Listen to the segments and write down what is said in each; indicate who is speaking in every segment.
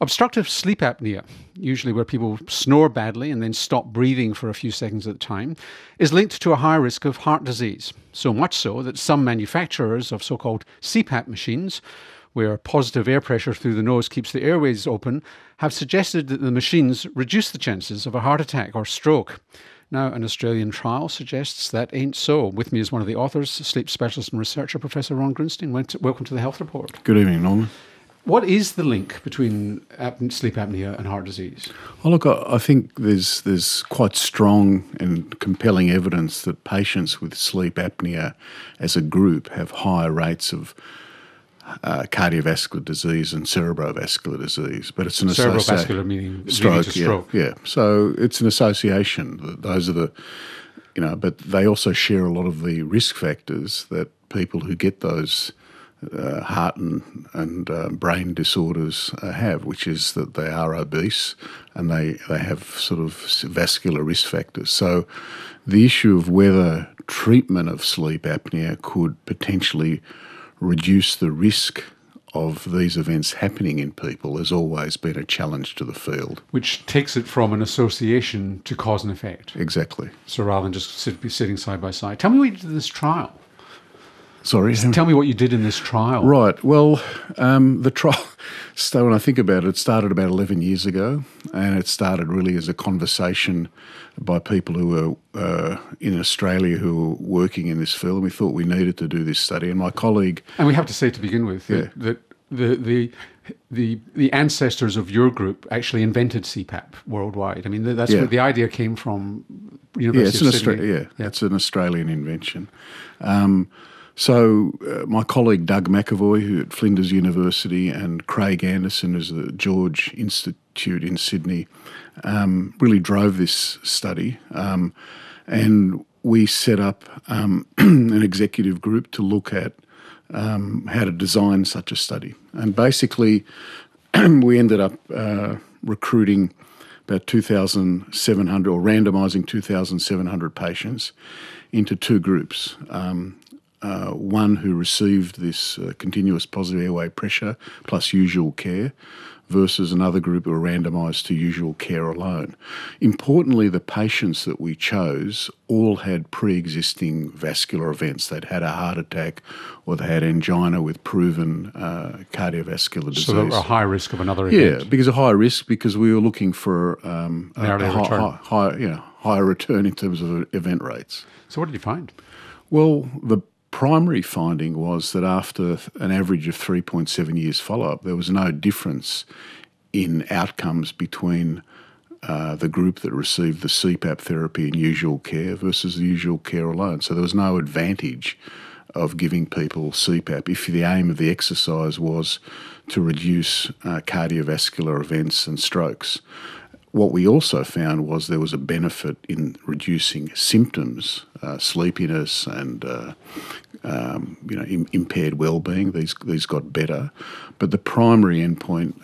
Speaker 1: Obstructive sleep apnea, usually where people snore badly and then stop breathing for a few seconds at a time, is linked to a higher risk of heart disease. So much so that some manufacturers of so-called CPAP machines, where positive air pressure through the nose keeps the airways open, have suggested that the machines reduce the chances of a heart attack or stroke. Now, an Australian trial suggests that ain't so. With me is one of the authors, sleep specialist and researcher, Professor Ron Grunstein. Welcome to the Health Report.
Speaker 2: Good evening, Norman.
Speaker 1: What is the link between sleep apnea and heart disease?
Speaker 2: Well, look, I think there's quite strong and compelling evidence that patients with sleep apnea as a group have higher rates of cardiovascular disease and cerebrovascular disease. But it's an association.
Speaker 1: Cerebrovascular meaning
Speaker 2: stroke,
Speaker 1: stroke.
Speaker 2: Yeah. So it's an association. Those are the, but they also share a lot of the risk factors that people who get those heart and brain disorders have, which is that they are obese and they have sort of vascular risk factors. So the issue of whether treatment of sleep apnea could potentially reduce the risk of these events happening in people has always been a challenge to the field.
Speaker 1: Which takes it from an association to cause and effect.
Speaker 2: Exactly.
Speaker 1: So rather than just sitting side by side. Tell me what you did in this trial.
Speaker 2: Sorry?
Speaker 1: Tell me what you did in this trial.
Speaker 2: Right. Well, the trial, so when I think about it, it started about 11 years ago, and it started really as a conversation by people who were in Australia who were working in this field. We thought we needed to do this study, and my colleague...
Speaker 1: And we have to say to begin with that the ancestors of your group actually invented CPAP worldwide. I mean, that's where the idea came from. University of Sydney.
Speaker 2: It's an Australian invention. So my colleague Doug McAvoy, who at Flinders University, and Craig Anderson, who's the George Institute in Sydney, really drove this study. And we set up an executive group to look at how to design such a study. And basically, we ended up recruiting about 2,700, or randomising 2,700 patients into two groups. One who received this continuous positive airway pressure plus usual care versus another group who were randomised to usual care alone. Importantly, the patients that we chose all had pre-existing vascular events. They'd had a heart attack or they had angina with proven cardiovascular disease.
Speaker 1: So they were a high risk of another event.
Speaker 2: Yeah, because a high risk, because we were looking for higher return in terms of event rates.
Speaker 1: So what did you find?
Speaker 2: Well, the primary finding was that after an average of 3.7 years follow-up, there was no difference in outcomes between the group that received the CPAP therapy in usual care versus the usual care alone. So there was no advantage of giving people CPAP if the aim of the exercise was to reduce cardiovascular events and strokes. What we also found was there was a benefit in reducing symptoms, sleepiness and impaired well-being. These got better, but the primary endpoint,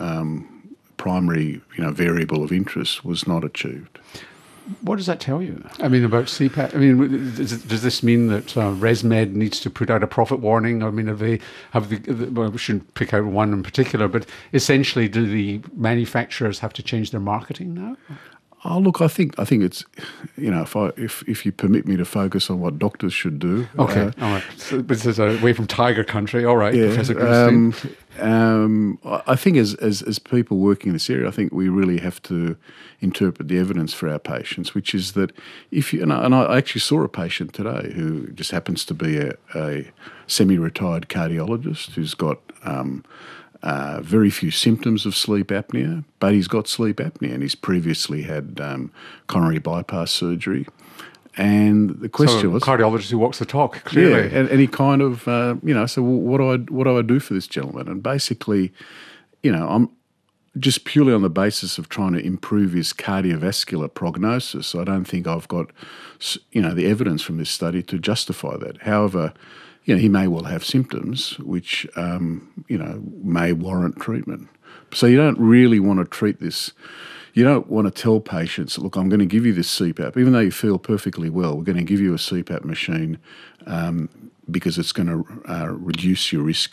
Speaker 2: variable of interest was not achieved.
Speaker 1: What does that tell you? I mean, about CPAP. I mean, does this mean that ResMed needs to put out a profit warning? I mean, well, we shouldn't pick out one in particular, but essentially, do the manufacturers have to change their marketing now?
Speaker 2: Oh, look, I think it's, if you permit me to focus on what doctors should do.
Speaker 1: Okay, all right. So this is away from tiger country. All right, yeah, Professor Grunstein.
Speaker 2: I think as people working in this area, I think we really have to interpret the evidence for our patients, which is that and I actually saw a patient today who just happens to be a semi-retired cardiologist who's got very few symptoms of sleep apnea, but he's got sleep apnea and he's previously had coronary bypass surgery. And the question was...
Speaker 1: a cardiologist who walks the talk, clearly.
Speaker 2: Yeah, and he kind of, so what do I do for this gentleman? And basically, I'm just purely on the basis of trying to improve his cardiovascular prognosis. I don't think I've got, the evidence from this study to justify that. However, he may well have symptoms which, may warrant treatment. So you don't really want to treat this. You don't want to tell patients, look, I'm going to give you this CPAP, even though you feel perfectly well, we're going to give you a CPAP machine because it's going to reduce your risk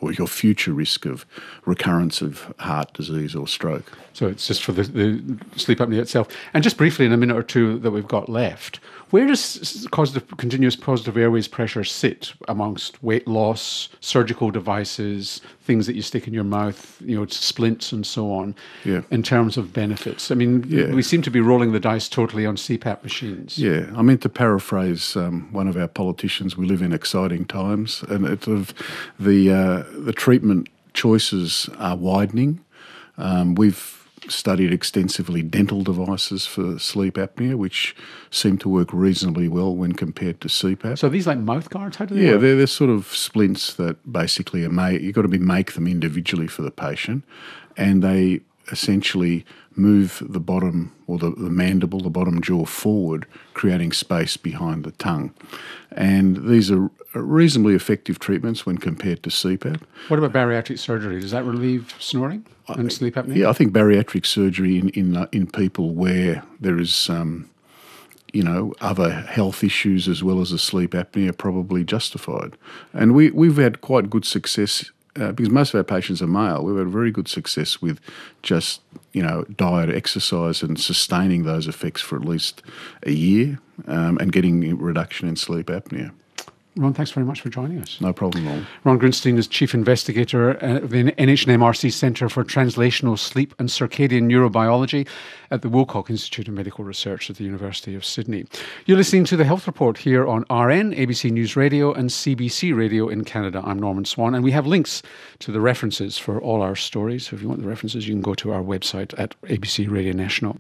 Speaker 2: or your future risk of recurrence of heart disease or stroke.
Speaker 1: So it's just for the sleep apnea itself. And just briefly, in a minute or two that we've got left, where does continuous positive airways pressure sit amongst weight loss, surgical devices, things that you stick in your mouth, splints and so on, in terms of benefits? I mean, we seem to be rolling the dice totally on CPAP machines.
Speaker 2: Yeah, I mean, to paraphrase one of our politicians, we live in exciting times, and the treatment choices are widening. We've studied extensively dental devices for sleep apnea, which seem to work reasonably well when compared to CPAP.
Speaker 1: So are these like mouth guards? How do they work?
Speaker 2: Yeah, they're sort of splints that basically you've got to make them individually for the patient, and they essentially move the bottom, or the mandible, the bottom jaw forward, creating space behind the tongue. And these are reasonably effective treatments when compared to CPAP.
Speaker 1: What about bariatric surgery? Does that relieve snoring and sleep apnea?
Speaker 2: Yeah, I think bariatric surgery in people where there is other health issues as well as a sleep apnea are probably justified. And we've had quite good success because most of our patients are male. We've had very good success with just diet, exercise, and sustaining those effects for at least a year, and getting a reduction in sleep apnea.
Speaker 1: Ron, thanks very much for joining us.
Speaker 2: No problem, Ron.
Speaker 1: Ron Grunstein is Chief Investigator of the NHMRC Centre for Translational Sleep and Circadian Neurobiology at the Woolcock Institute of Medical Research at the University of Sydney. You're listening to The Health Report here on RN, ABC News Radio and CBC Radio in Canada. I'm Norman Swan, and we have links to the references for all our stories. So if you want the references, you can go to our website at ABC Radio National.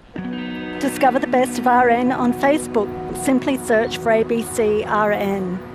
Speaker 3: Discover the best of RN on Facebook. Simply search for ABC RN.